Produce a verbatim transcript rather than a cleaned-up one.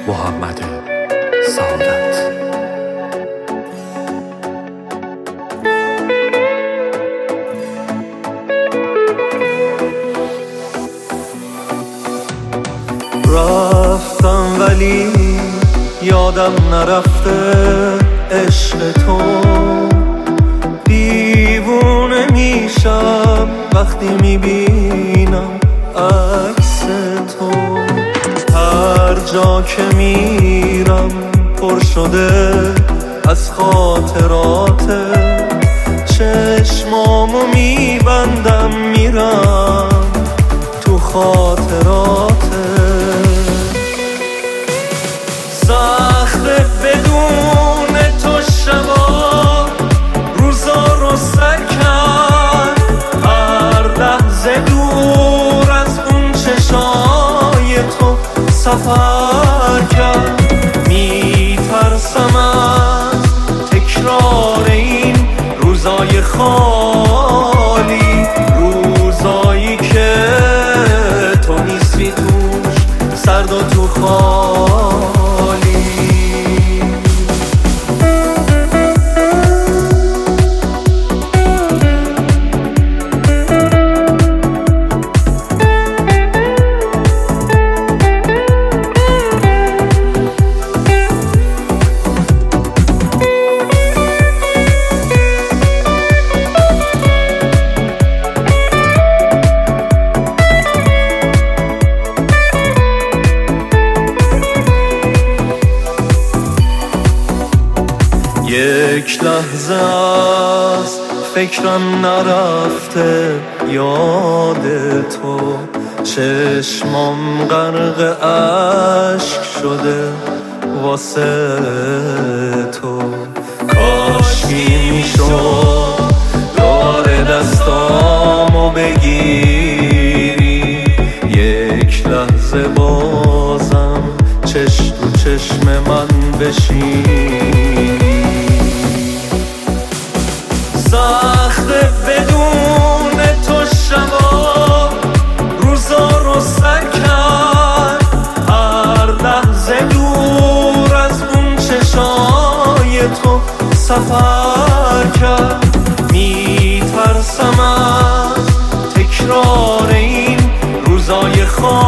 محمد سعادت. رفتم ولی یادم نرفته عشق تو، دیوونه میشم وقتی میبینم عکس تو. هر جا که میرم پر شده از خاطراته، چشمامو میبندم میرم تو خاطراته. سخته بدون تو شبا روزا رو سر کرد، هر لحظه دور از اون چشای تو سفر کرد. میترسم از تکرار این روزای خالی، روزایی که تو نیستی توش سرد و تو خالی. یک لحظه از فکرم نرفته یاد تو، چشمام غرق اشک شده واسه تو. کاشکی میشد دوباره دستامو بگیری، یک لحظه بازم چشم تو چشم من بشینی. سخته بدون تو شبا روزا رو سر کرد، هر لحظه دور از اون چشای تو سفر کرد. میترسم از تکرار این روزای خالی،